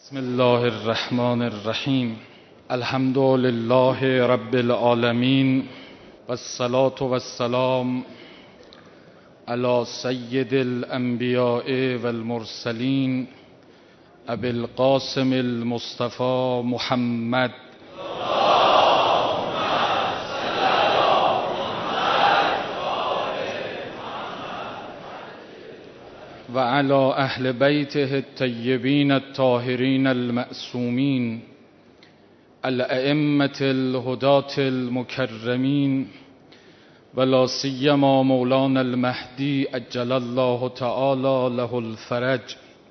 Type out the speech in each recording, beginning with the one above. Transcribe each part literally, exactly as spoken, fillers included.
بسم الله الرحمن الرحیم. الحمد لله رب العالمین والصلاة والسلام علی سید الانبیاء والمرسلین ابی القاسم المصطفى محمد و علی اهل بیته الطیبین الطاهرین المعصومین الائمة الهداة المکرمین و لا سیما مولانا المهدی عجل الله تعالی له الفرج.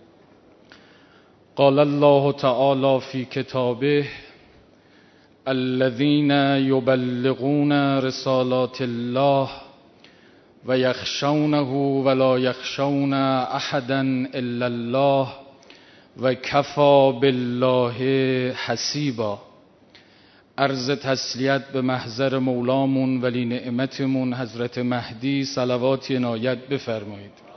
قال الله تعالی فی کتابه الذین یبلغون رسالات الله و یخشونه ولا یخشون احدا الا الله و کفی بالله حسیبا. عرض تسلیت به محضر مولامون ولی نعمتمون حضرت مهدی صلواتی عنایت بفرمایید.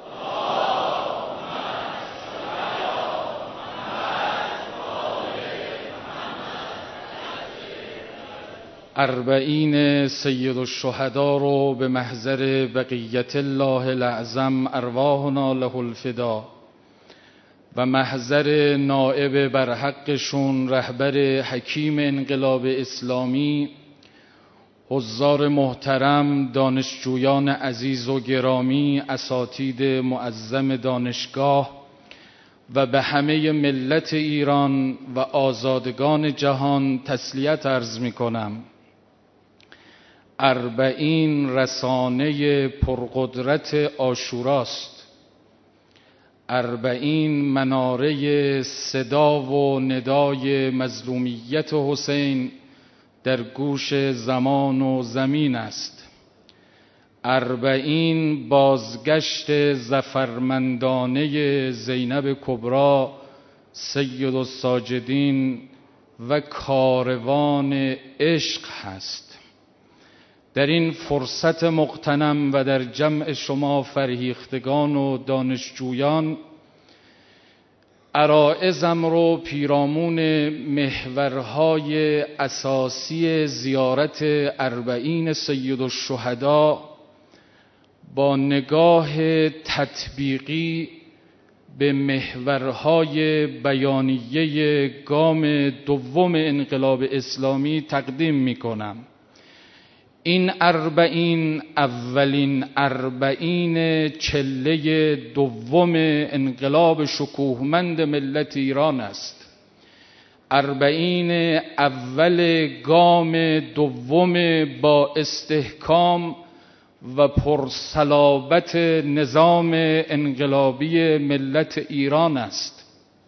اربعین سید الشهدا رو به محضر بقیت الله الاعظم ارواحنا له الفدا و محضر نائب برحقشون رهبر حکیم انقلاب اسلامی، حضار محترم، دانشجویان عزیز و گرامی، اساتید معظم دانشگاه و به همه ملت ایران و آزادگان جهان تسلیت عرض می کنم. اربعین رسانه پرقدرت عاشوراست. اربعین مناره صدا و ندای مظلومیت حسین در گوش زمان و زمین است. اربعین بازگشت ظفرمندانه زینب کبری سید الساجدین و کاروان عشق هست. در این فرصت مغتنم و در جمع شما فرهیختگان و دانشجویان، عرائضم رو پیرامون محورهای اساسی زیارت اربعین سید الشهدا با نگاه تطبیقی به محورهای بیانیه گام دوم انقلاب اسلامی تقدیم می کنم. این اربعین اولین اربعین چله دوم انقلاب شکوهمند ملت ایران است. اربعین اول گام دوم با استحکام و پرصلابت نظام انقلابی ملت ایران است.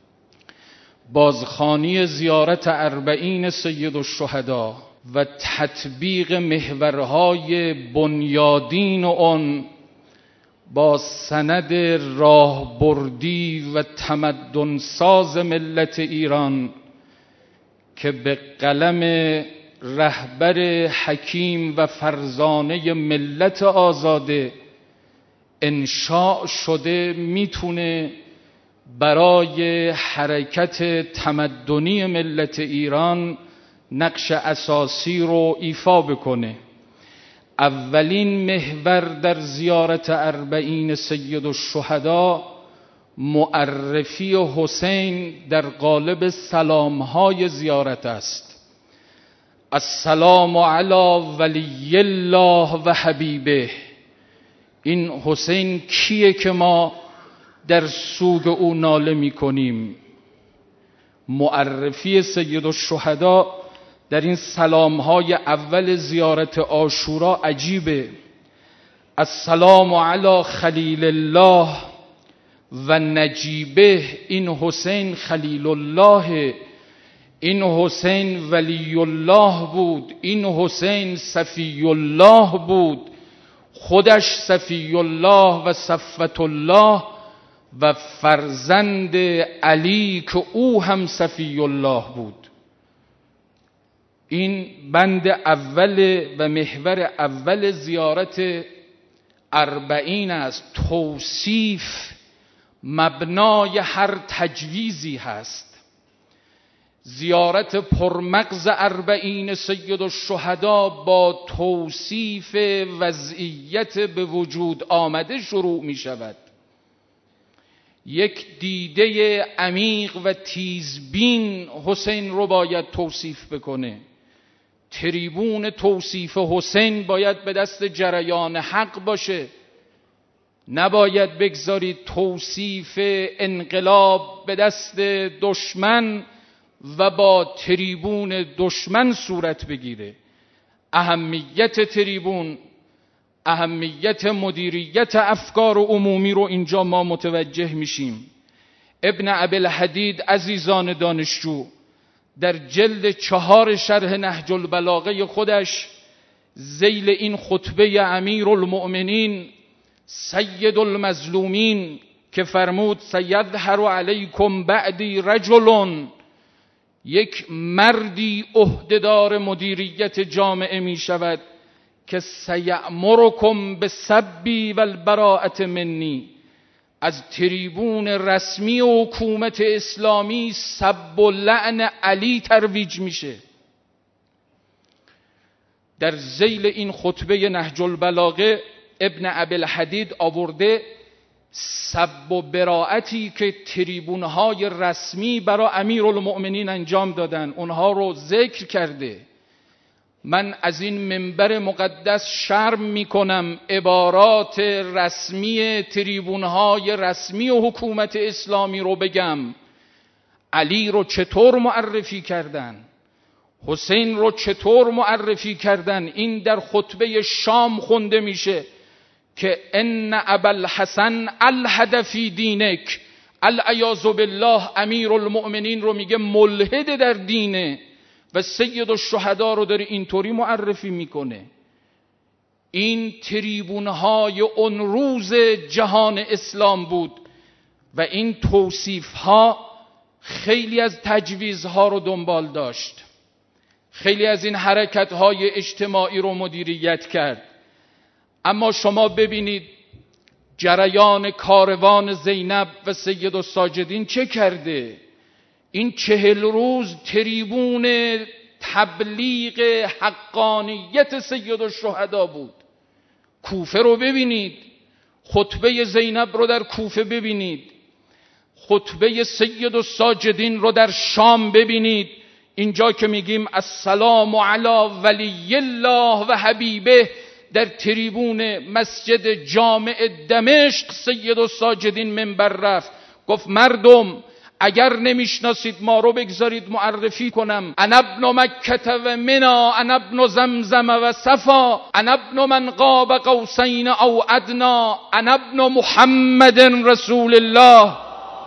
بازخوانی زیارت اربعین سید الشهدا و تطبیق محورهای بنیادین آن با سند راهبردی و تمدن ساز ملت ایران که به قلم رهبر حکیم و فرزانه ملت آزاده انشاء شده میتونه برای حرکت تمدنی ملت ایران نقش اساسی رو ایفا بکنه. اولین محور در زیارت اربعین سید الشهدا معرفی حسین در قالب سلامهای زیارت است. السلام علی ولی الله و حبیبه. این حسین کیه که ما در سوگ او ناله می کنیم؟ معرفی سید الشهدا در این سلامهای اول زیارت عاشورا عجیبه. السلام علی خلیل الله و نجیبه. این حسین خلیل الله، این حسین ولی الله بود، این حسین صفی الله بود، خودش صفی الله و صفوت الله و فرزند علی که او هم صفی الله بود. این بند اول و محور اول زیارت اربعین است. توصیف مبنای هر تجویزی هست. زیارت پرمغز اربعین سید الشهدا با توصیف وضعیت به وجود آمده شروع می شود. یک دیده عمیق و تیزبین حسین رو باید توصیف بکنه. تریبون توصیف حسین باید به دست جریان حق باشه، نباید بگذارید توصیف انقلاب به دست دشمن و با تریبون دشمن صورت بگیره. اهمیت تریبون، اهمیت مدیریت افکار عمومی رو اینجا ما متوجه میشیم. ابن ابی‌الحدید عزیزان دانشجو در جلد چهار شرح نهج البلاغه خودش ذیل این خطبه امیرالمؤمنین سید المظلومین که فرمود سیظهر علیکم بعدی رجل، یک مردی عهدهدار مدیریت جامعه می شود که سیأمرکم بالسب والبراءة منی، از تریبون رسمی و حکومت اسلامی سب و لعن علی ترویج میشه. در ذیل این خطبه نهج البلاغه ابن ابی‌الحدید آورده سب و براءتی که تریبونهای رسمی برای امیرالمؤمنین انجام دادن اونها رو ذکر کرده. من از این منبر مقدس شرم میکنم عبارات رسمی تریبونهای رسمی و حکومت اسلامی رو بگم. علی رو چطور معرفی کردن، حسین رو چطور معرفی کردن. این در خطبه شام خونده میشه که ان ابوالحسن الحد فی دینک، العیاذ بالله امیرالمؤمنین رو میگه ملحد در دینه و سید الشهدا رو داره اینطوری معرفی میکنه. این تریبونهای اون روز جهان اسلام بود و این توصیفها خیلی از تجویزها رو دنبال داشت، خیلی از این حرکتهای اجتماعی رو مدیریت کرد. اما شما ببینید جریان کاروان زینب و سید الساجدین چه کرده. این چهل روز تریبون تبلیغ حقانیت سید الشهدا بود. کوفه رو ببینید، خطبه زینب رو در کوفه ببینید، خطبه سید الساجدین رو در شام ببینید. اینجا که میگیم السلام علی ولی الله و حبیبه، در تریبون مسجد جامع دمشق سید الساجدین منبر رفت، گفت مردم اگر نمیشناسید ما رو بگذارید معرفی کنم. انا ابن مکه و منا، انا ابن زمزم و صفا، انا ابن من قاب قوسین او ادنا، انا ابن محمد رسول الله.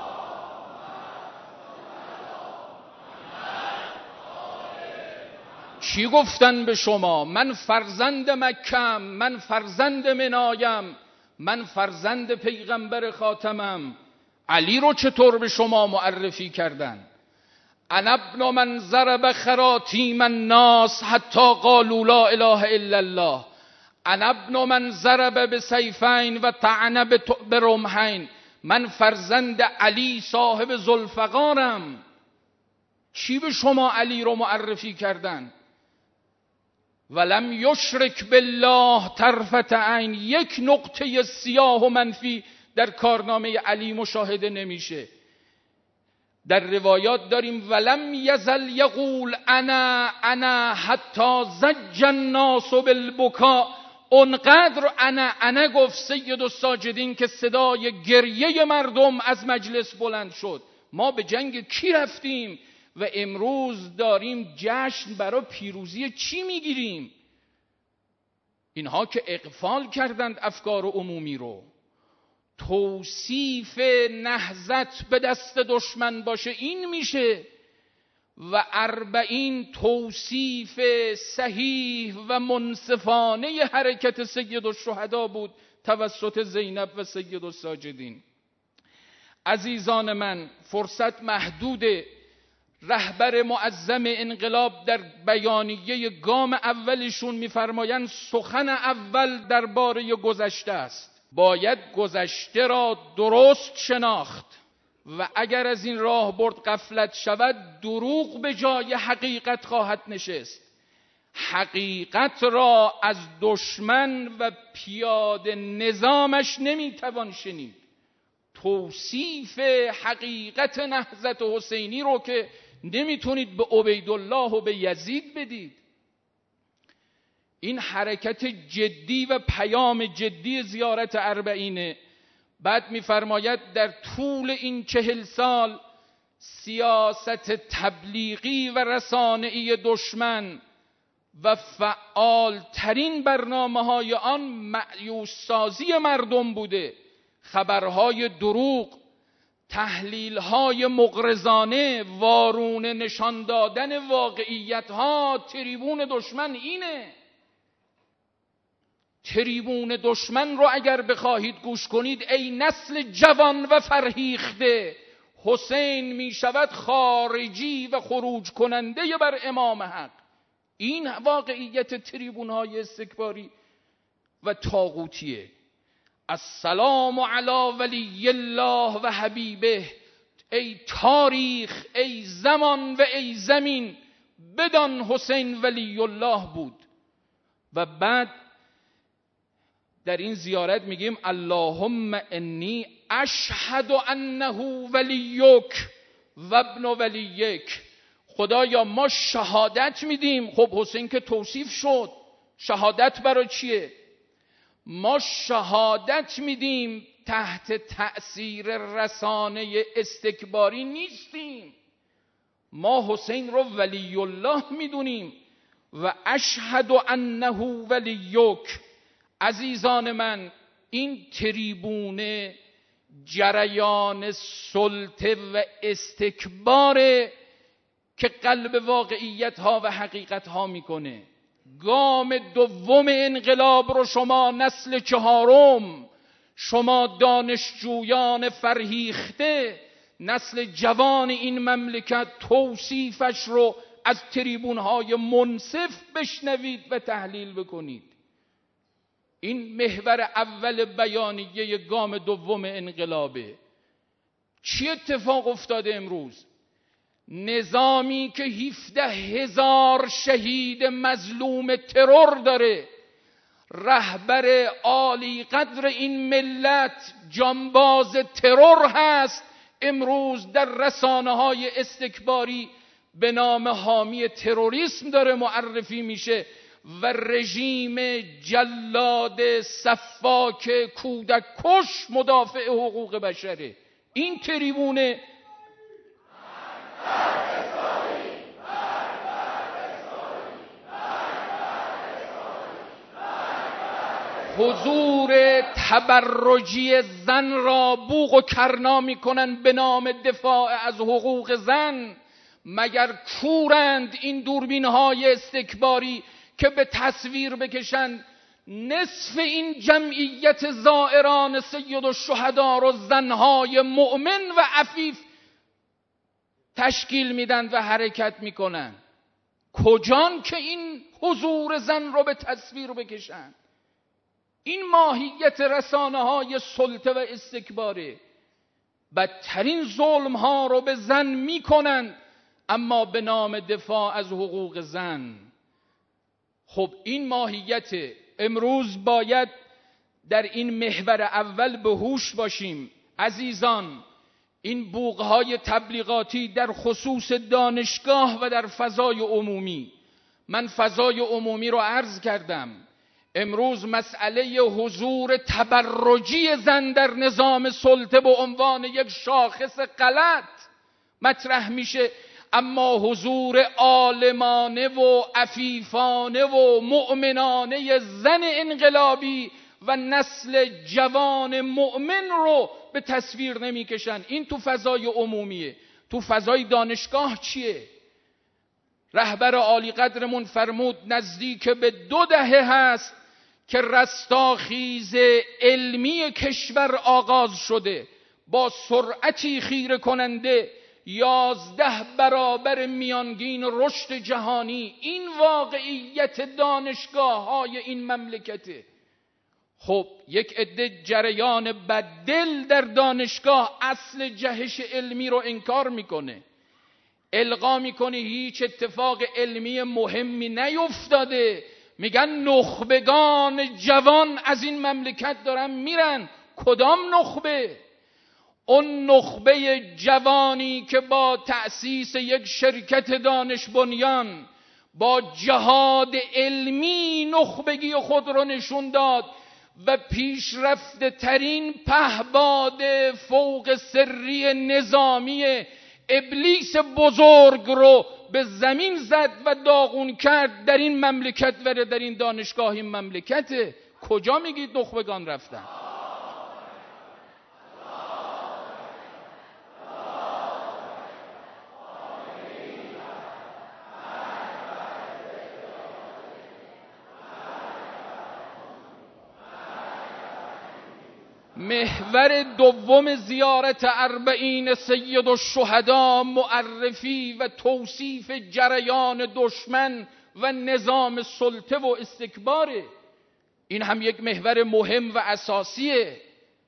چی گفتن به شما؟ من فرزند مکم، من فرزند منایم، من فرزند پیغمبر خاتمم. علی رو چطور به شما معرفی کردن؟ انا ابن من ضرب خراطیم الناس حتی قالوا لا اله الا الله، انا ابن من ضرب بسیفین و طعن برمحین. من فرزند علی صاحب ذوالفقارم. چی به شما علی رو معرفی کردن؟ ولم یشرک بالله طرفت عین، یک نقطه سیاه و منفی در کارنامه علی مشاهده نمیشه. در روایات داریم ولم یزل یقول انا انا حتی زج الناس بالبکا. اونقدر انا انا گفت سید الساجدین که صدای گریه مردم از مجلس بلند شد. ما به جنگ کی رفتیم و امروز داریم جشن برای پیروزی چی میگیریم؟ اینها که اغفال کردند افکار عمومی رو. توصیف نهضت به دست دشمن باشه این میشه و اربعین توصیف صحیح و منصفانه حرکت سید الشهدا بود توسط زینب و سید الساجدین. عزیزان من، فرصت محدوده. رهبر معظم انقلاب در بیانیه گام اولشون میفرمایند سخن اول درباره گذشته است. باید گذشته را درست شناخت و اگر از این راه برد غفلت شود دروغ به جای حقیقت خواهد نشست. حقیقت را از دشمن و پیاده نظامش نمیتوان شنید. توصیف حقیقت نهضت حسینی رو که نمیتونید به عبیدالله و به یزید بدید. این حرکت جدی و پیام جدی زیارت اربعینه. بعد می‌فرماید در طول این چهل سال سیاست تبلیغی و رسانه‌ای دشمن و فعالترین برنامه‌های آن مأیوس سازی مردم بوده. خبرهای دروغ، تحلیل‌های مغرضانه، وارونه نشان دادن واقعیت‌ها. تریبون دشمن اینه. تریبون دشمن رو اگر بخواهید گوش کنید، ای نسل جوان و فرهیخته، حسین می شود خارجی و خروج کننده بر امام حق. این واقعیت تریبون های استکباری و طاغوتیه. السلام علی ولی الله و حبیبه، ای تاریخ، ای زمان و ای زمین، بدان حسین ولی الله بود. و بعد در این زیارت میگیم اللهم انی اشهد انه ولیک و ابن ولیک. خدایا ما شهادت میدیم. خب حسین که توصیف شد، شهادت برای چیه؟ ما شهادت میدیم تحت تأثیر رسانه استکباری نیستیم. ما حسین رو ولی الله میدونیم. و اشهد انه ولیک. عزیزان من، این تریبون جریان سلطه و استکباره که قلب واقعیت ها و حقیقت ها میکنه. گام دوم انقلاب رو شما نسل چهارم، شما دانشجویان فرهیخته، نسل جوان این مملکت، توصیفش رو از تریبون های منصف بشنوید و تحلیل بکنید. این محور اول بیانیه گام دوم انقلابه. چی اتفاق افتاده امروز؟ نظامی که هفده هزار شهید مظلوم ترور داره، رهبر عالی قدر این ملت جانباز ترور هست، امروز در رسانه های استکباری به نام حامی تروریسم داره معرفی میشه و رژیم جلاد سفاک کودک کش مدافع حقوق بشره. این تریبونه حضور تبرجی زن را بوق و کرنا میکنن به نام دفاع از حقوق زن. مگر کورند این دوربین های استکباری که به تصویر بکشن نصف این جمعیت زائران سید الشهدا رو زنهای مؤمن و عفیف تشکیل میدن و حرکت میکنن؟ کجان که این حضور زن رو به تصویر بکشن؟ این ماهیت رسانه های سلطه و استکباره. بدترین ظلم ها رو به زن میکنن، اما به نام دفاع از حقوق زن. خب این ماهیت. امروز باید در این محور اول به هوش باشیم. عزیزان، این بوقهای تبلیغاتی در خصوص دانشگاه و در فضای عمومی، من فضای عمومی رو عرض کردم. امروز مسئله حضور تبرجی زن در نظام سلطه به عنوان یک شاخص غلط مطرح میشه، اما حضور عالمانه و عفیفانه و مؤمنانه زن انقلابی و نسل جوان مؤمن رو به تصویر نمیکشن. این تو فضای عمومیه. تو فضای دانشگاه چیه؟ رهبر عالی قدرمون فرمود نزدیک به دو دهه هست که رستاخیز علمی کشور آغاز شده با سرعتی خیره کننده، یازده برابر میانگین رشد جهانی. این واقعیت دانشگاه های این مملکته. خب یک عده جریان بددل در دانشگاه اصل جهش علمی رو انکار میکنه، القا میکنه هیچ اتفاق علمی مهمی نیفتاده، میگن نخبگان جوان از این مملکت دارن میرن. کدام نخبه؟ اون نخبه جوانی که با تأسیس یک شرکت دانش بنیان با جهاد علمی نخبگی خود رو نشون داد و پیشرفته ترین پهباد فوق سری نظامی ابلیس بزرگ رو به زمین زد و داغون کرد در این مملکت و در این دانشگاه این مملکته. کجا میگید نخبگان رفتن؟ محور دوم زیارت اربعین سید الشهدا معرفی و توصیف جریان دشمن و نظام سلطه و استکباره. این هم یک محور مهم و اساسیه.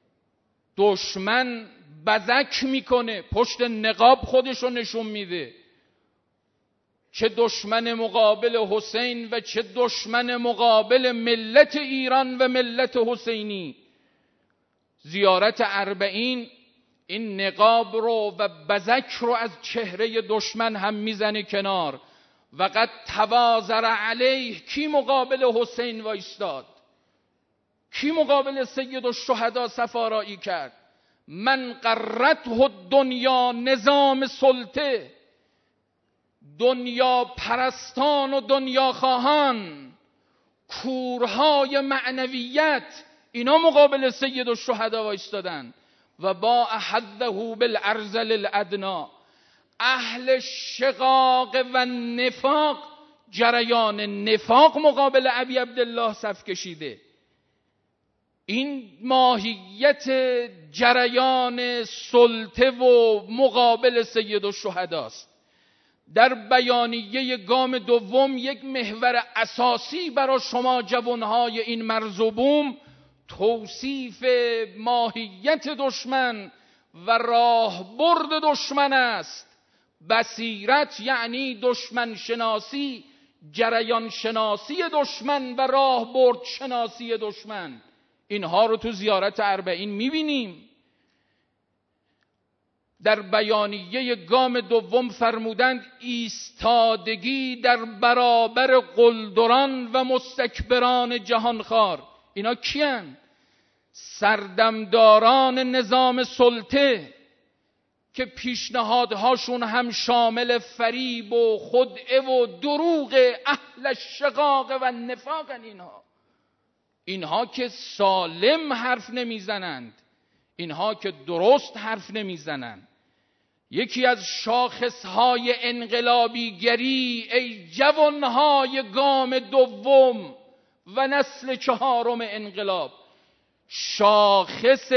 دشمن بزک میکنه، پشت نقاب خودشو نشون میده، چه دشمن مقابل حسین و چه دشمن مقابل ملت ایران و ملت حسینی. زیارت اربعین این نقاب رو و بزک رو از چهره دشمن هم میزنه کنار. و قد توازر علیه، کی مقابل حسین وایستاد؟ کی مقابل سید الشهدا صفارایی کرد؟ من قرته دنیا، نظام سلطه، دنیا پرستان و دنیا خواهان، کورهای معنویت، اینا مقابل سید الشهدا وایستادن. و با احده بالارذل الادنا، اهل شقاق و نفاق، جریان نفاق مقابل ابی عبدالله صف کشیده. این ماهیت جریان سلطه و مقابل سید الشهداست. در بیانیه گام دوم یک محور اساسی برای شما جوانهای این مرزوبوم توصیف ماهیت دشمن و راهبرد دشمن است. بصیرت یعنی دشمن شناسی، جریان شناسی دشمن و راهبرد شناسی دشمن. اینها رو تو زیارت اربعین میبینیم. در بیانیه گام دوم فرمودند ایستادگی در برابر قلدران و مستکبران جهانخوار. اینا کیان؟ سردمداران نظام سلطه که پیشنهادهاشون هم شامل فریب و خدعه و دروغ اهل الشقاق و نفاقن. اینها اینها که سالم حرف نمیزنند، اینها که درست حرف نمیزنند. یکی از شاخصهای انقلابیگری ای جوانهای گام دوم و نسل چهارم انقلاب، شاخص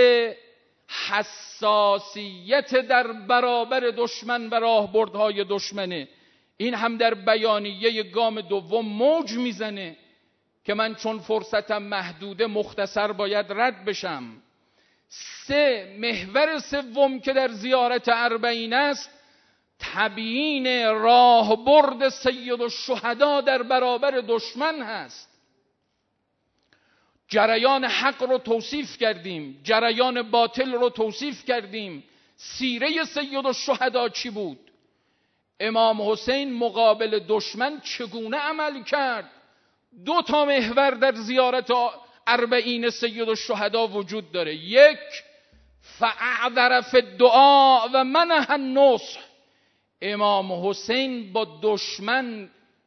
حساسیت در برابر دشمن و راهبردهای دشمنه. این هم در بیانیه گام دوم موج میزنه که من چون فرصتم محدوده مختصر باید رد بشم. سه، محور سوم که در زیارت اربعین است تبیین راهبرد سید الشهدا در برابر دشمن هست. جریان حق رو توصیف کردیم، جریان باطل رو توصیف کردیم. سیره سید الشهدا چی بود؟ امام حسین مقابل دشمن چگونه عمل کرد؟ دو تا محور در زیارت اربعین سید الشهدا وجود داره. یک، فاعذر فی الدعاء و منح النصح. امام حسین با دشمن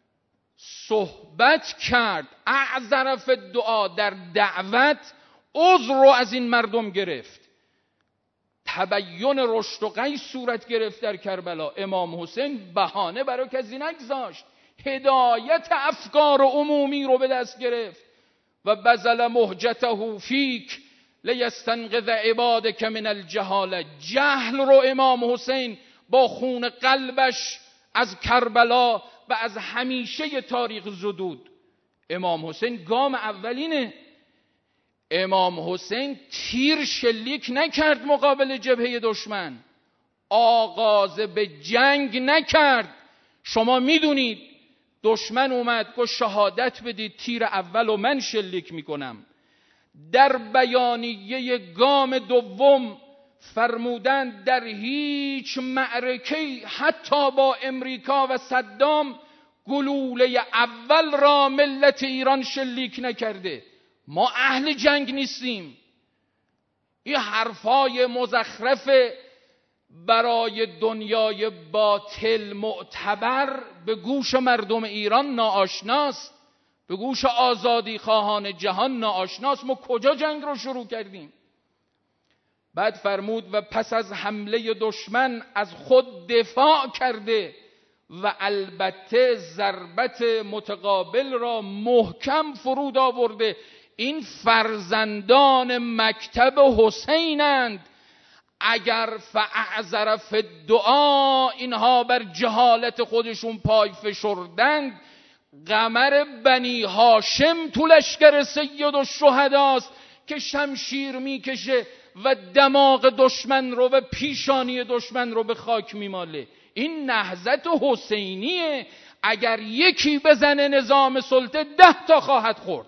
صحبت کرد، اعذر فی الدعاء، در دعوت عذر رو از این مردم گرفت. تبیین رشد و قی صورت گرفت در کربلا. امام حسین بهانه برای کسی نگذاشت، هدایت افکار عمومی رو به دست گرفت. و بذل مهجته فیک لیستنقذ عبادک من الجهاله. جهل رو امام حسین با خون قلبش از کربلا و از همیشه تاریخ زدود. امام حسین گام اولینه. امام حسین تیر شلیک نکرد مقابل جبهه دشمن، آغاز به جنگ نکرد. شما میدونید دشمن اومد گفت شهادت بدید، تیر اول و من شلیک میکنم. در بیانیه گام دوم فرمودند در هیچ معرکه‌ای حتی با امریکا و صدام گلوله اول را ملت ایران شلیک نکرده. ما اهل جنگ نیستیم. این حرفای مزخرف برای دنیای باطل معتبر به گوش مردم ایران ناآشناست، به گوش آزادی خواهان جهان ناآشناست. ما کجا جنگ رو شروع کردیم؟ بعد فرمود و پس از حمله دشمن از خود دفاع کرده و البته ضربت متقابل را محکم فرود آورده. این فرزندان مکتب حسینند. اگر فاعذر فی الدعا اینها بر جهالت خودشون پای فشردند، قمر بنی هاشم تو لشکر سید الشهداست که شمشیر میکشه و دماغ دشمن رو و پیشانی دشمن رو به خاک میماله. این نهضت حسینیه. اگر یکی بزنه نظام سلطه ده تا خواهد خورد.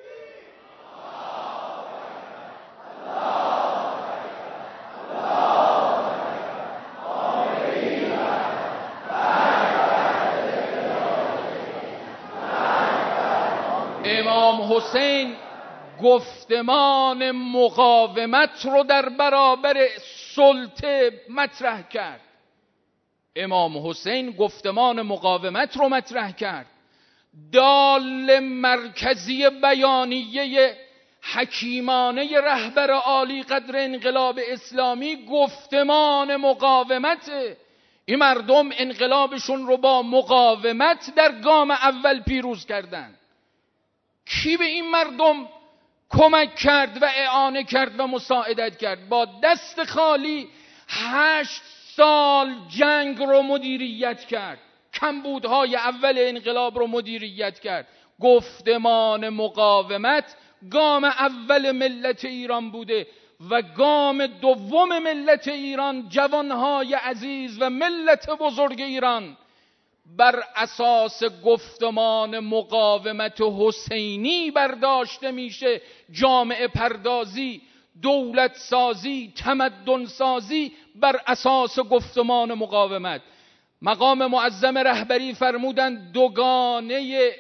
امام حسین گفتمان مقاومت رو در برابر سلطه مطرح کرد. امام حسین گفتمان مقاومت رو مطرح کرد. دال مرکزی بیانیه حکیمانه رهبر عالی قدر انقلاب اسلامی گفتمان مقاومته. این مردم انقلابشون رو با مقاومت در گام اول پیروز کردند. کی به این مردم کمک کرد و اعانه کرد و مساعدت کرد؟ با دست خالی هشت سال جنگ رو مدیریت کرد، کمبودهای اول انقلاب رو مدیریت کرد. گفتمان مقاومت گام اول ملت ایران بوده و گام دوم ملت ایران، جوانهای عزیز و ملت بزرگ ایران، بر اساس گفتمان مقاومت حسینی برداشته میشه. جامعه پردازی، دولت سازی، تمدن سازی بر اساس گفتمان مقاومت. مقام معظم رهبری فرمودند دوگانه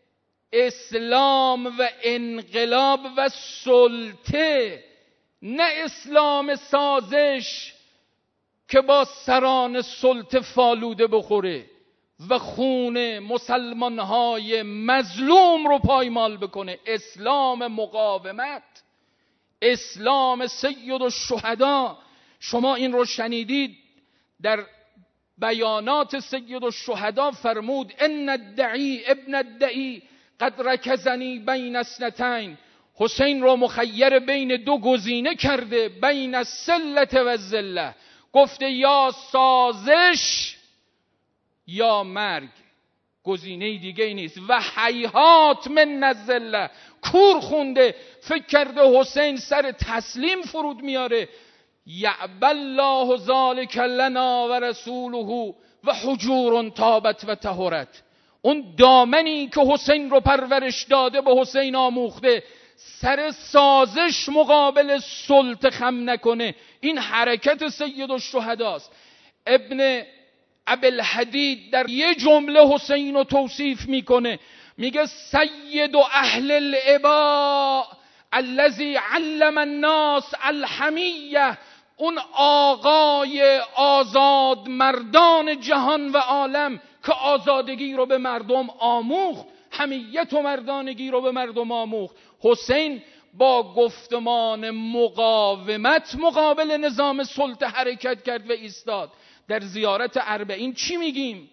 اسلام و انقلاب و سلطه، نه اسلام سازش که با سران سلطه فالوده بخوره و خون مسلمانهای مظلوم رو پایمال بکنه. اسلام مقاومت، اسلام سید الشهدا. شما این رو شنیدید در بیانات سید الشهدا فرمود ان الدعی ابن الدعی قد رکزنی بین اثنتین. حسین رو مخیر بین دو گزینه کرده، بین السلة و الذلة. گفته یا سازش یا مرگ، گزینه دیگه ای نیست. و حیات من الذلة، کور خونده، فکر کرده حسین سر تسلیم فرود میاره. یعبی الله ذلک لنا و رسوله و حجور طابت و طهرت. اون دامنی که حسین رو پرورش داده به حسین آموخته، سر سازش مقابل سلطه خم نکنه. این حرکت سید الشهداست. ابن ابوالحدید در یه جمله حسین رو توصیف میکنه، میگه سید اهل العبا الذی علم الناس الحمیه. اون آقای آزاد مردان جهان و عالم که آزادگی رو به مردم آموخت، حمیت و مردانگی رو به مردم آموخت. حسین با گفتمان مقاومت مقابل نظام سلطه حرکت کرد و ایستاد. در زیارت اربعین چی میگیم؟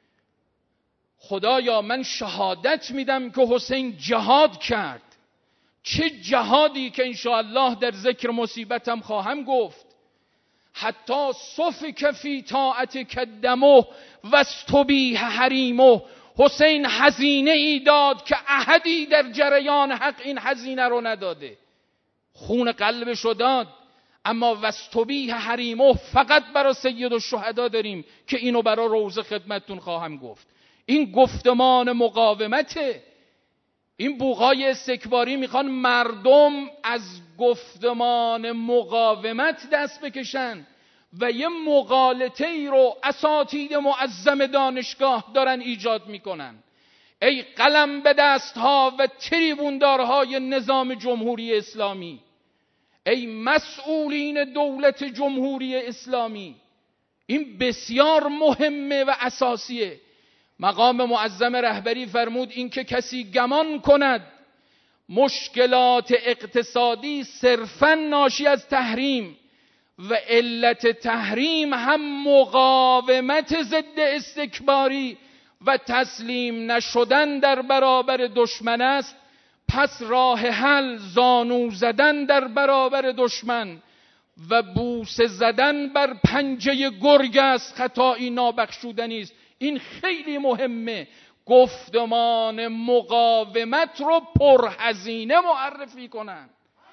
خدایا من شهادت میدم که حسین جهاد کرد. چه جهادی که انشاءالله در ذکر مصیبتم خواهم گفت. حتی صفک فی طاعتک دمه و استبیح حریمه. حسین هزینه ای داد که احدی در جریان حق این هزینه رو نداده. خون قلبشو داد. اما وستبیح حریمه فقط برای سید الشهدا داریم که اینو برای روزه خدمتتون خواهم گفت. این گفتمان مقاومته. این بوقای استکباری میخوان مردم از گفتمان مقاومت دست بکشن و یه مغالطه ای رو اساتید معظم دانشگاه دارن ایجاد میکنن. ای قلم به دستها و تریبوندارهای نظام جمهوری اسلامی، ای مسئولین دولت جمهوری اسلامی، این بسیار مهمه و اساسیه. مقام معظم رهبری فرمود این که کسی گمان کند مشکلات اقتصادی صرفاً ناشی از تحریم و علت تحریم هم مقاومت ضد استکباری و تسلیم نشدن در برابر دشمن است، پس راه حل زانو زدن در برابر دشمن و بوسه زدن بر پنجه گرگ است، خطایی نابخشودنی است. این خیلی مهمه. گفتمان مقاومت رو پرهزینه معرفی کنن.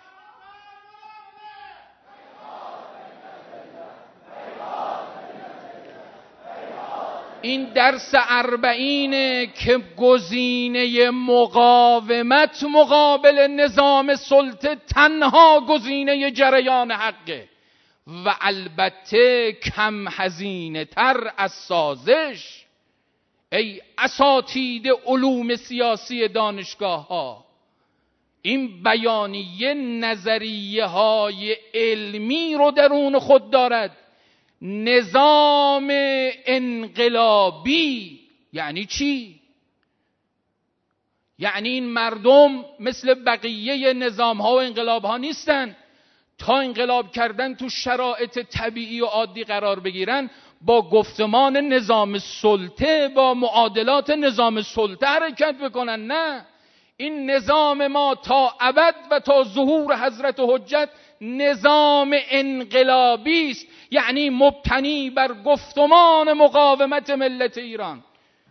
این درس اربعینه که گزینه مقاومت مقابل نظام سلطه تنها گزینه جریان حقه و البته کم هزینه تر از سازش. ای اساتید علوم سیاسی دانشگاه ها، این بیانیه نظریه های علمی رو درون خود دارد. نظام انقلابی یعنی چی؟ یعنی این مردم مثل بقیه نظام ها و انقلاب ها نیستن. تا انقلاب کردن تو شرایط طبیعی و عادی قرار بگیرن، با گفتمان نظام سلطه، با معادلات نظام سلطه حرکت بکنن. نه، این نظام ما تا ابد و تا ظهور حضرت حجت نظام انقلابی است، یعنی مبتنی بر گفتمان مقاومت ملت ایران.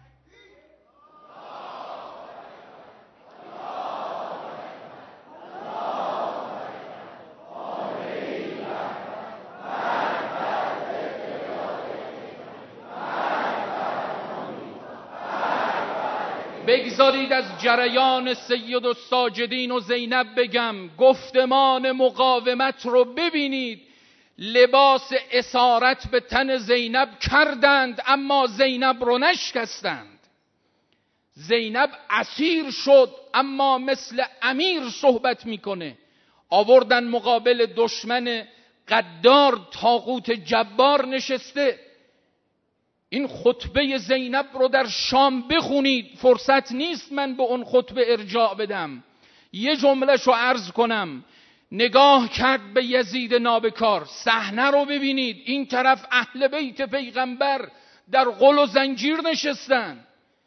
بگذارید از جریان سید الساجدین و زینب بگم. گفتمان مقاومت رو ببینید. لباس اسارت به تن زینب کردند اما زینب رو نشکستند. زینب اسیر شد اما مثل امیر صحبت میکنه. آوردن مقابل دشمن غدار، طاغوت جبار نشسته. این خطبه زینب رو در شام بخونید. فرصت نیست من به اون خطبه ارجاع بدم. یه جمله شو عرض کنم. نگاه کرد به یزید نابکار. صحنه رو ببینید. این طرف اهل بیت پیغمبر در غل و زنجیر نشستن،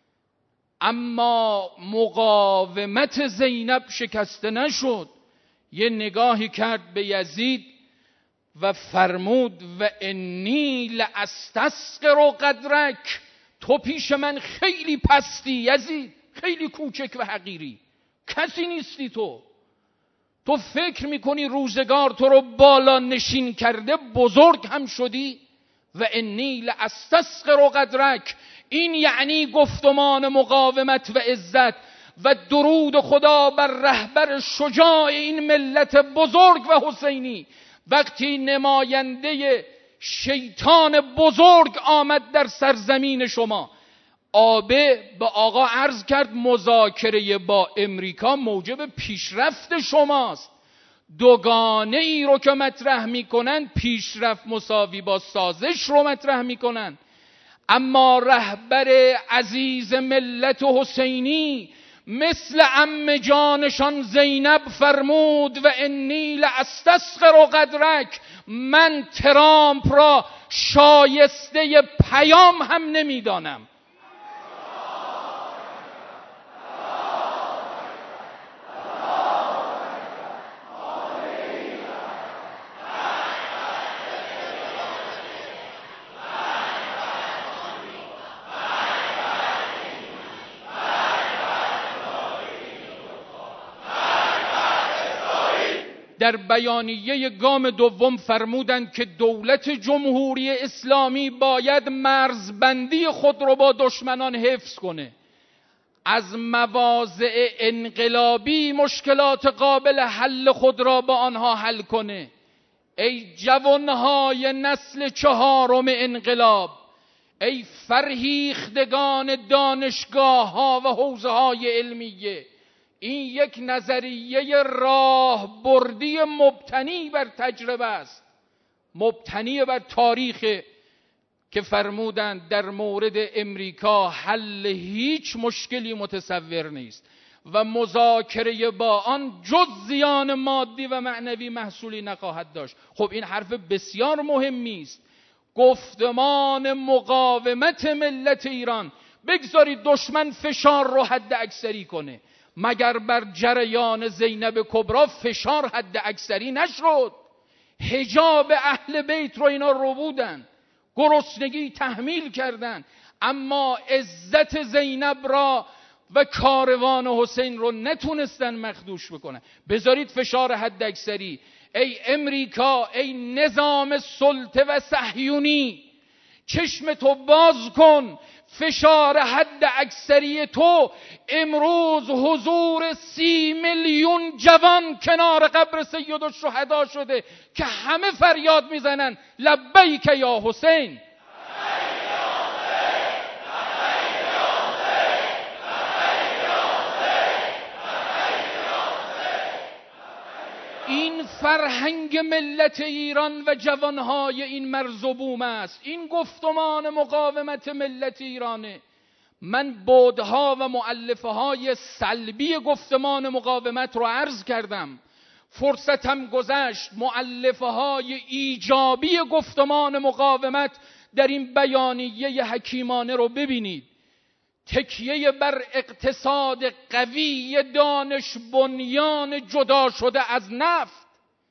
اما مقاومت زینب شکسته نشد. یه نگاهی کرد به یزید و فرمود و انی لاستسقر قدرک، تو پیش من خیلی پستی یزید، خیلی کوچک و حقیری، کسی نیستی. تو تو فکر میکنی روزگار تو رو بالا نشین کرده بزرگ هم شدی؟ و انی لاستسقر قدرک، این یعنی گفتمان مقاومت و عزت و درود خدا بر رهبر شجاع این ملت بزرگ و حسینی. وقتی نماینده شیطان بزرگ آمد در سرزمین شما، آبه به آقا عرض کرد مذاکره با امریکا موجب پیشرفت شماست. دوگانه ای رو که مطرح میکنن پیشرفت مساوی با سازش رو مطرح میکنن. اما رهبر عزیز ملت حسینی مثل عم جانشان زینب فرمود و انی لاستسقر قدرک، من ترامپ را شایسته پیام هم نمیدانم. در بیانیه گام دوم فرمودند که دولت جمهوری اسلامی باید مرزبندی خود رو با دشمنان حفظ کنه، از مواضع انقلابی مشکلات قابل حل خود را با آنها حل کنه. ای جوانهای نسل چهارم انقلاب، ای فرهیختگان دانشگاه ها و حوزه های علمیه، این یک نظریه راه بردی مبتنی بر تجربه است، مبتنی بر تاریخ، که فرمودند در مورد امریکا حل هیچ مشکلی متصور نیست و مذاکره با آن جز زیان مادی و معنوی محصولی نخواهد داشت. خب این حرف بسیار مهمی است. گفتمان مقاومت ملت ایران، بگذارید دشمن فشار رو حد اکثری کنه، مگر بر جریان زینب کبرا فشار حد اکثری نشد؟ حجاب اهل بیت رو اینا رو بودن، گرسنگی تحمیل کردن، اما عزت زینب را و کاروان حسین رو نتونستن مخدوش بکنن. بذارید فشار حد اکثری. ای امریکا، ای نظام سلطه و صهیونی، چشم تو باز کن. فشار حد اکثری تو امروز حضور سی میلیون جوان کنار قبر سید الشهدا شده که همه فریاد میزنن لبیک یا حسین. این فرهنگ ملت ایران و جوانهای این مرز و بوم است. این گفتمان مقاومت ملت ایرانه. من بعدها و مؤلفه های سلبی گفتمان مقاومت رو عرض کردم، فرصتم گذشت مؤلفه های ایجابی گفتمان مقاومت در این بیانیه حکیمانه رو ببینید. تکیه بر اقتصاد قوی دانش بنیان جدا شده از نفت،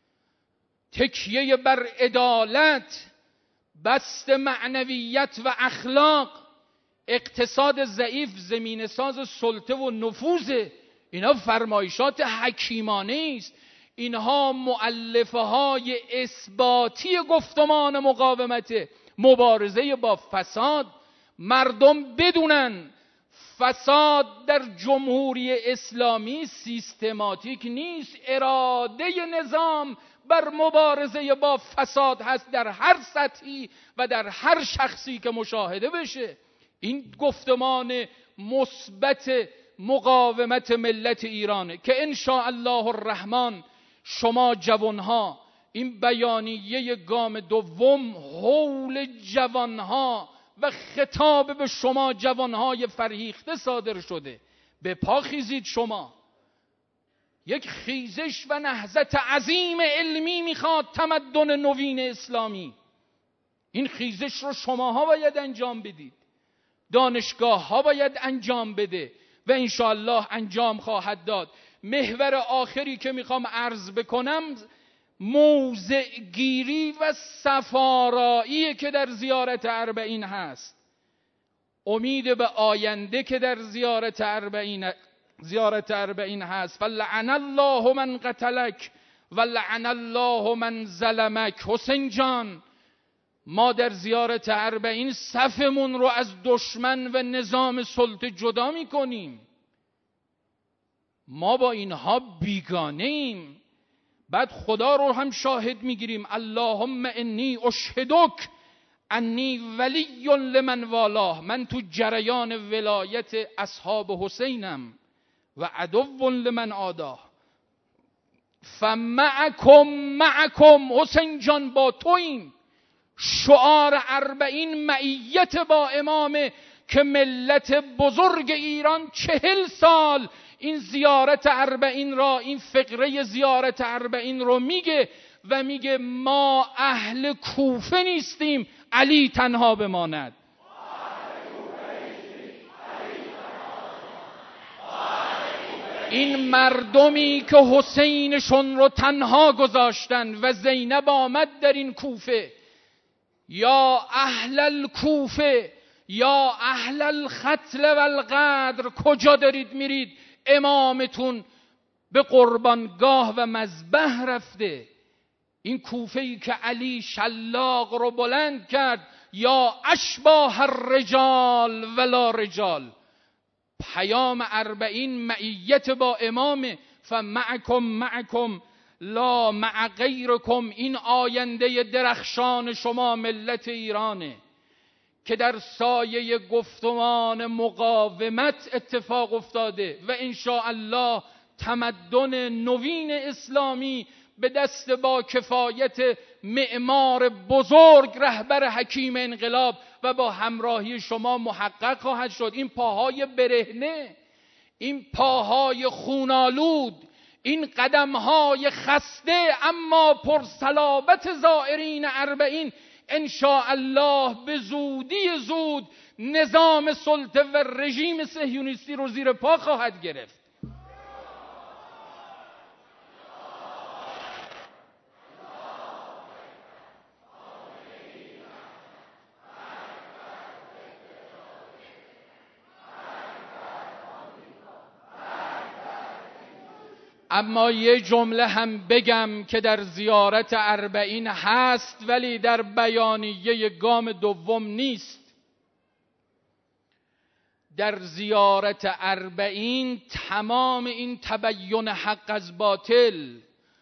تکیه بر عدالت، بست معنویت و اخلاق، اقتصاد ضعیف زمین ساز سلطه و نفوذ. اینا فرمایشات حکیمانه است. اینها مؤلفه های اثباتی گفتمان مقاومت، مبارزه با فساد. مردم بدونن فساد در جمهوری اسلامی سیستماتیک نیست، اراده نظام بر مبارزه با فساد هست در هر سطحی و در هر شخصی که مشاهده بشه. این گفتمان مثبت مقاومت ملت ایرانه که ان شاء الله الرحمن شما جوانها، این بیانیه گام دوم حول جوانها و خطاب به شما جوانهای فرهیخته صادر شده. به پا خیزید. شما یک خیزش و نهضت عظیم علمی میخواد تمدن نوین اسلامی. این خیزش رو شماها باید انجام بدید، دانشگاه ها باید انجام بده و انشاءالله انجام خواهد داد. محور آخری که میخوام عرض بکنم موضع گیری و صفارایی که در زیارت اربعین هست. امید به آینده که در زیارت اربعین زیارت اربعین هست. فلعن الله من قتلک و لعن الله من ظلمک. حسین جان، ما در زیارت اربعین صفمون رو از دشمن و نظام سلطه جدا میکنیم. ما با اینها بیگانه ایم. بعد خدا رو هم شاهد میگیریم. اللهم انی اشهدک انی ولی لمن والاه. من تو جریان ولایت اصحاب حسینم و عدو لمن عاداه. فمعکم معکم. حسین جان با توییم. شعار اربعین معیت با امامه که ملت بزرگ ایران چهل سال این زیارت اربعین را، این فقره زیارت اربعین رو میگه و میگه ما اهل کوفه نیستیم، علی تنها بماند. این مردمی که حسینشون رو تنها گذاشتن و زینب آمد در این کوفه، یا اهل الکوفه یا اهل الختل و القدر، کجا دارید میرید؟ امامتون به قربانگاه و مذبح رفته. این کوفه‌ای که علی شلاق رو بلند کرد، یا اشباح الرجال ولا رجال، پیام اربعین معیت با امامه. فمعکم معکم لا مع غیرکم، این آینده درخشان شما ملت ایرانه که در سایه گفتمان مقاومت اتفاق افتاده و انشاءالله تمدن نوین اسلامی به دست با کفایت معمار بزرگ رهبر حکیم انقلاب و با همراهی شما محقق خواهد شد. این پاهای برهنه، این پاهای خونالود، این قدمهای خسته اما پرصلابت زائرین اربعین انشاءالله به زودی زود نظام سلطه و رژیم صهیونیستی رو زیر پا خواهد گرفت. اما یه جمله هم بگم که در زیارت اربعین هست ولی در بیانیه گام دوم نیست. در زیارت اربعین تمام این تبیین حق از باطل،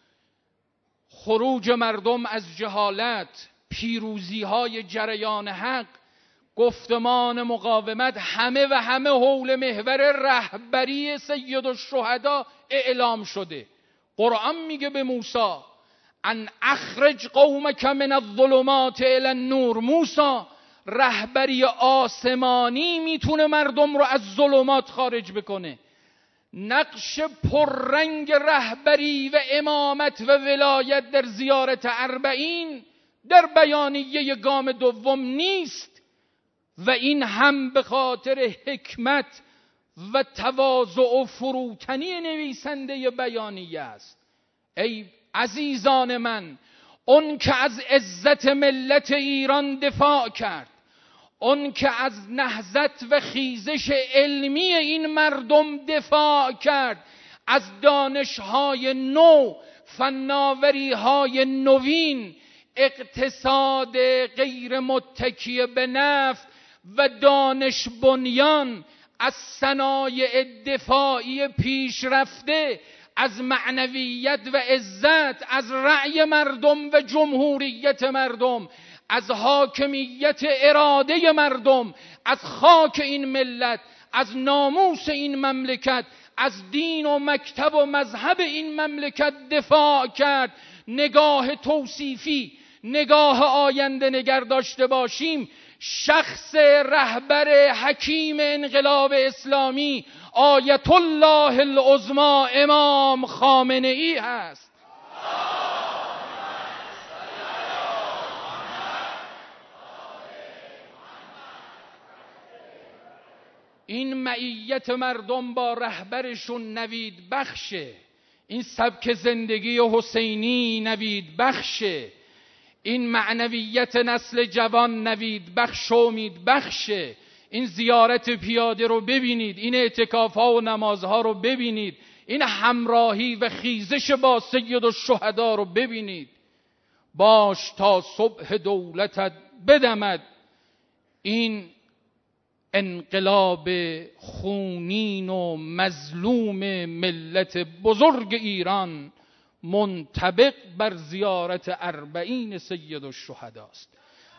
خروج مردم از جهالت، پیروزی های جریان حق، گفتمان مقاومت، همه و همه حول محور رهبری سید الشهدا اعلام شده. قرآن میگه به موسی ان اخرج قومک من الظلمات الی النور. موسی رهبری آسمانی میتونه مردم رو از ظلمات خارج بکنه. نقش پررنگ رهبری و امامت و ولایت در زیارت اربعین در بیانیه گام دوم نیست و این هم به خاطر حکمت و تواضع و فروتنی نویسنده بیانیه است. ای عزیزان من، اون که از عزت ملت ایران دفاع کرد، اون که از نهضت و خیزش علمی این مردم دفاع کرد، از دانش‌های نو، فناوری‌های نوین، اقتصاد غیر متکی به نفت و دانش بنیان، از صنایع دفاعی پیشرفته، از معنویت و عزت، از رأی مردم و جمهوریت مردم، از حاکمیت اراده مردم، از خاک این ملت، از ناموس این مملکت، از دین و مکتب و مذهب این مملکت دفاع کرد. نگاه توصیفی، نگاه آینده نگر داشته باشیم. شخص رهبر حکیم انقلاب اسلامی آیت الله العظمی امام خامنه ای هست. این معیت مردم با رهبرشون نوید بخشه. این سبک زندگی حسینی نوید بخشه. این معنویت نسل جوان نوید بخش و امید بخشه. این زیارت پیاده رو ببینید، این اعتکاف ها و نمازها رو ببینید، این همراهی و خیزش با سید الشهدا رو ببینید. باش تا صبح دولتت بدمد، این انقلاب خونین و مظلوم ملت بزرگ ایران منطبق بر زیارت اربعین سید الشهدا است.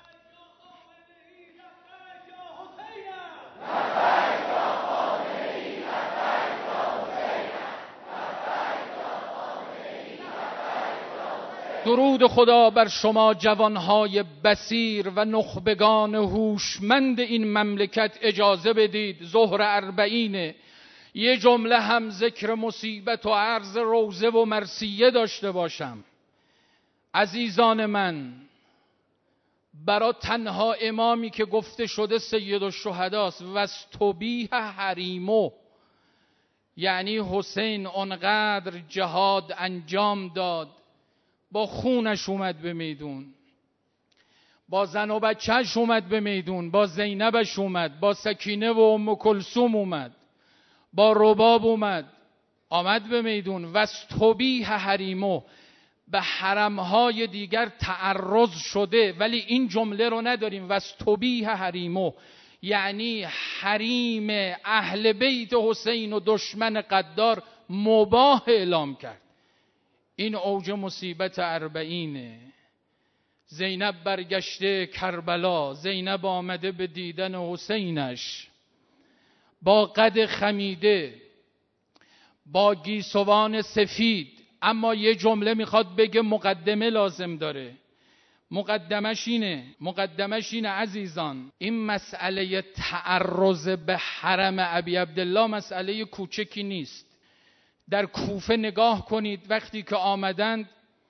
درود خدا بر شما جوانهای بصیر و نخبگان هوشمند این مملکت. اجازه بدید ظهر اربعینه، یه جمله هم ذکر مصیبت و عرض روزه و مرثیه داشته باشم. عزیزان من، برای تنها امامی که گفته شده سید الشهداست و استبیح حریمو، یعنی حسین اونقدر جهاد انجام داد، با خونش اومد به میدون، با زن و بچهش اومد به میدون، با زینبش اومد، با سکینه و ام کلثوم اومد، با رباب اومد، آمد به میدون و استبیح حریمو، به حرمهای دیگر تعرض شده، ولی این جمله رو نداریم. و استبیح حریمو یعنی حریم اهل بیت حسین و دشمن قدار مباح اعلام کرد. این اوج مصیبت اربعینه. زینب برگشته کربلا، زینب آمده به دیدن حسینش با قد خمیده، با گیسوان سفید، اما یه جمله میخواد بگه، مقدمه لازم داره. مقدمش اینه مقدمش اینه عزیزان، این مسئله تعرض به حرم ابی عبدالله مسئله کوچکی نیست. در کوفه نگاه کنید، وقتی که آمدند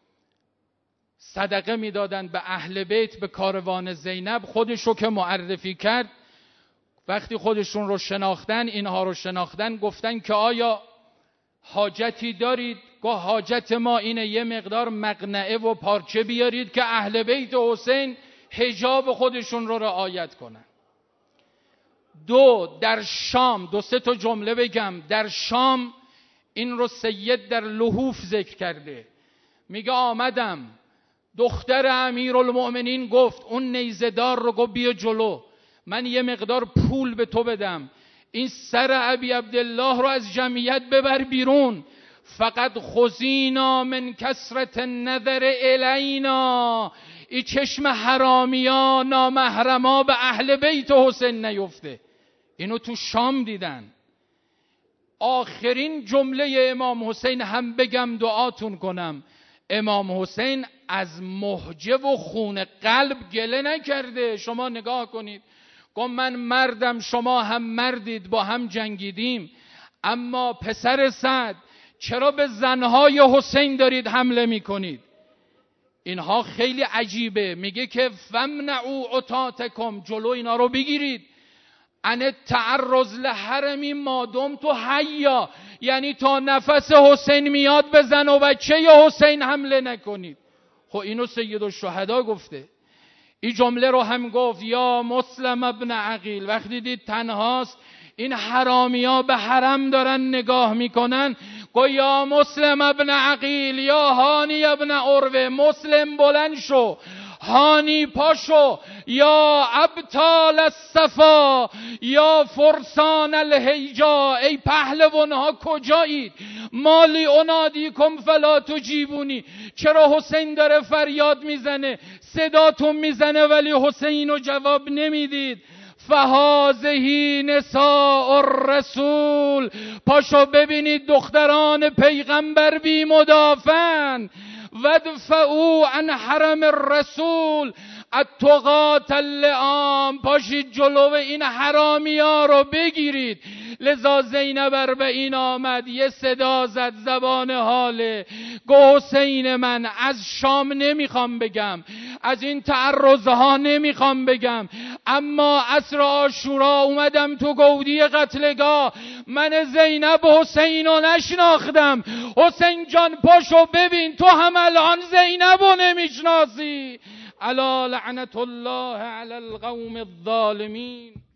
صدقه میدادند به اهل بیت، به کاروان زینب، خودشو که معرفی کرد، وقتی خودشون رو شناختن، اینها رو شناختن، گفتن که آیا حاجتی دارید؟ گفت حاجت ما اینه یه مقدار مقنعه و پارچه بیارید که اهل بیت حسین حجاب خودشون رو رعایت کنن. دو، در شام، دو سه تا جمله بگم، در شام این رو سید در لحوف ذکر کرده، میگه آمدم، دختر امیرالمؤمنین گفت، اون نیزدار رو گفت بیا جلو، من یه مقدار پول به تو بدم، این سر ابی عبدالله رو از جمعیت ببر بیرون، فقط خذینا من کثرت النظر الینا، این چشم حرامیا نامحرما به اهل بیت حسین نیفته. اینو تو شام دیدن. آخرین جمله امام حسین هم بگم دعاتون کنم، امام حسین از مهجه و خون قلب گله نکرده. شما نگاه کنید، گفت من مردم، شما هم مردید، با هم جنگیدیم، اما پسر سعد چرا به زنهای حسین دارید حمله میکنید؟ اینها خیلی عجیبه. میگه که فمنعوا عتاتکم، جلو اینا رو بگیرید، ان تعرض لحرمی ما دمت حیا، یعنی تا نفس حسین میاد به زن و بچه حسین حمله نکنید. خب اینو سید الشهدا گفته. این جمله رو هم گفت یا مسلم ابن عقیل، وقتی دید تنهاست، این حرامیا به حرم دارن نگاه میکنن، گو یا مسلم ابن عقیل یا هانی ابن عروه، مسلم بلند شو، هانی پاشو، یا ابطال الصفا یا فرسان الهیجا، ای پهلوانها کجایید؟ مالی انادیکم فلا تجیبونی، چرا حسین داره فریاد میزنه، صداتون میزنه ولی حسینو جواب نمیدید؟ فهازهی نساء الرسول، پاشو ببینید دختران پیغمبر بی مدافن، ودفعوا عن حرم الرسول الطغاة اللئام، پاشید جلو این حرامی ها رو بگیرید. لذا زینب اربعین آمد، یه صدا زد، زبان حاله، گو حسین من از شام نمیخوام بگم، از این تعرضها نمیخوام بگم، اما عصر عاشورا اومدم تو گودی قتلگاه، من زینب حسین رو نشناختم. حسین جان پاشو ببین، تو هم الان زینب رو نمیشناسی. الا لعنت الله علی القوم الظالمین.